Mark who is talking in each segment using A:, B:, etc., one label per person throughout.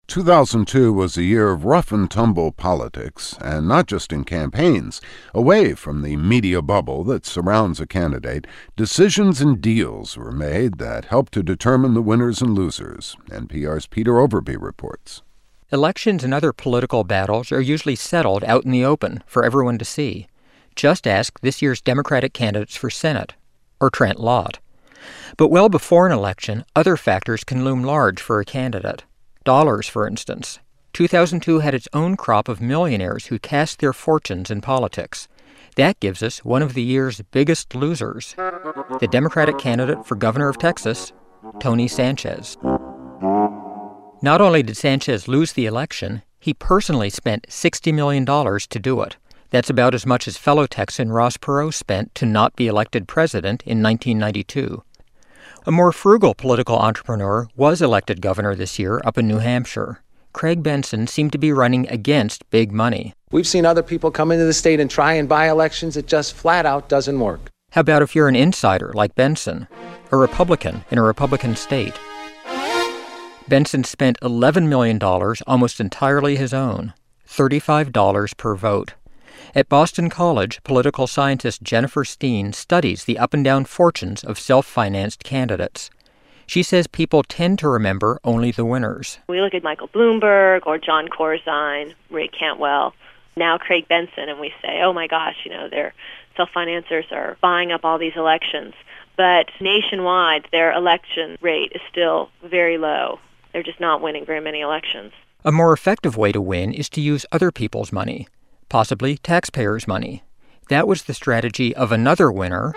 A: 2002 was a year of rough-and-tumble politics, and not just in campaigns. Away from the media bubble that surrounds a candidate, decisions and deals were made that helped to determine the winners and losers. NPR's Peter Overby reports.
B: Elections and other political battles are usually settled out in the open for everyone to see. Just ask this year's Democratic candidates for Senate, or Trent Lott. But well before an election, other factors can loom large for a candidate. Dollars, for instance. 2002 had its own crop of millionaires who cast their fortunes in politics. That gives us one of the year's biggest losers, the Democratic candidate for governor of Texas, Tony Sanchez. Not only did Sanchez lose the election, he personally spent $60 million to do it. That's about as much as fellow Texan Ross Perot spent to not be elected president in 1992. A more frugal political entrepreneur was elected governor this year up in New Hampshire. Craig Benson seemed to be running against big money.
C: We've seen other people come into the state and try and buy elections. It just flat out doesn't work.
B: How about if you're an insider like Benson, a Republican in a Republican state? Benson spent $11 million, almost entirely his own, $35 per vote. At Boston College, political scientist Jennifer Steen studies the up-and-down fortunes of self-financed candidates. She says people tend to remember only the winners.
D: We look at Michael Bloomberg or John Corzine, Ray Cantwell, now Craig Benson, and we say, oh my gosh, their self-financers are buying up all these elections. But nationwide, their election rate is still very low. They're just not winning very many elections.
B: A more effective way to win is to use other people's money. Possibly taxpayers' money. That was the strategy of another winner,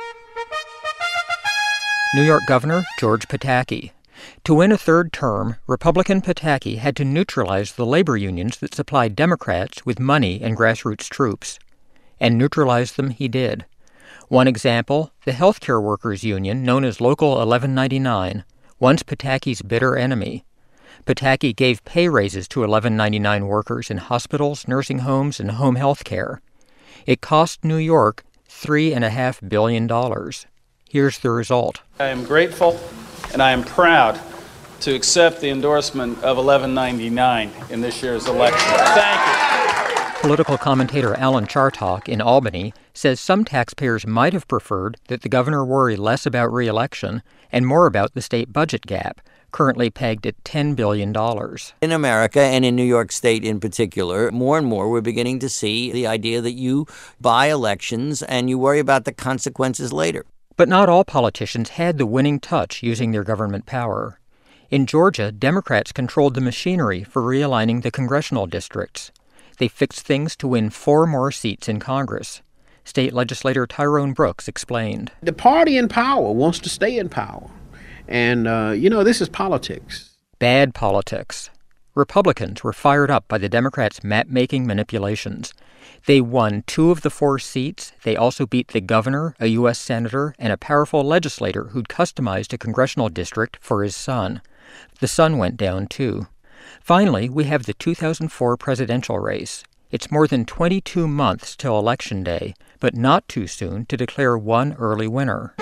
B: New York Governor George Pataki. To win a third term, Republican Pataki had to neutralize the labor unions that supplied Democrats with money and grassroots troops. And neutralize them he did. One example, the healthcare workers union known as Local 1199, once Pataki's bitter enemy. Pataki gave pay raises to 1199 workers in hospitals, nursing homes, and home health care. It cost New York $3.5 billion. Here's the result.
E: I am grateful and I am proud to accept the endorsement of 1199 in this year's election. Thank you.
B: Political commentator Alan Chartock in Albany says some taxpayers might have preferred that the governor worry less about re-election and more about the state budget gap, currently pegged at $10 billion.
F: In America, and in New York State in particular, more and more we're beginning to see the idea that you buy elections and you worry about the consequences later.
B: But not all politicians had the winning touch using their government power. In Georgia, Democrats controlled the machinery for realigning the congressional districts. They fixed things to win 4 more seats in Congress. State legislator Tyrone Brooks explained.
G: The party in power wants to stay in power. And, this is politics.
B: Bad politics. Republicans were fired up by the Democrats' map-making manipulations. They won 2 of the 4 seats. They also beat the governor, a U.S. senator, and a powerful legislator who'd customized a congressional district for his son. The son went down, too. Finally, we have the 2004 presidential race. It's more than 22 months till Election Day, but not too soon to declare one early winner.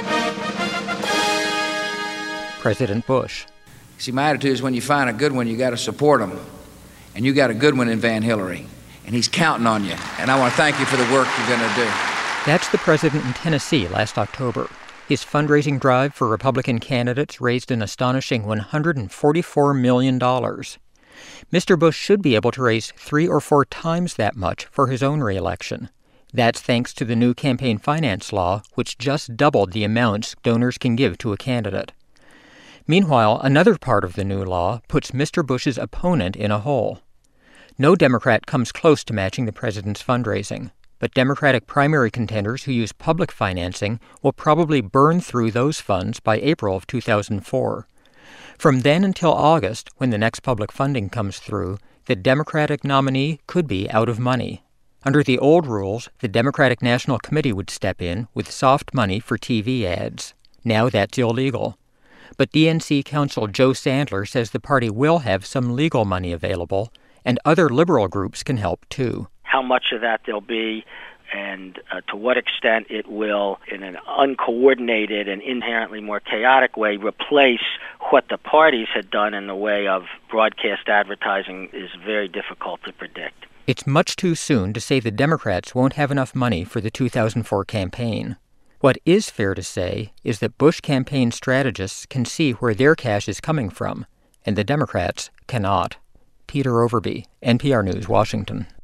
B: President Bush.
H: See, my attitude is when you find a good one, you got to support them. And you got a good one in Van Hillary. And he's counting on you. And I want to thank you for the work you're going to do. That's
B: the president in Tennessee last October. His fundraising drive for Republican candidates raised an astonishing $144 million. Mr. Bush should be able to raise 3 or 4 times that much for his own reelection. That's thanks to the new campaign finance law, which just doubled the amounts donors can give to a candidate. Meanwhile, another part of the new law puts Mr. Bush's opponent in a hole. No Democrat comes close to matching the president's fundraising, but Democratic primary contenders who use public financing will probably burn through those funds by April of 2004. From then until August, when the next public funding comes through, the Democratic nominee could be out of money. Under the old rules, the Democratic National Committee would step in with soft money for TV ads. Now that's illegal. But DNC counsel Joe Sandler says the party will have some legal money available, and other liberal groups can help, too.
I: How much of that there'll be and to what extent it will, in an uncoordinated and inherently more chaotic way, replace what the parties had done in the way of broadcast advertising is very difficult to predict.
B: It's much too soon to say the Democrats won't have enough money for the 2004 campaign. What is fair to say is that Bush campaign strategists can see where their cash is coming from, and the Democrats cannot. Peter Overby, NPR News, Washington.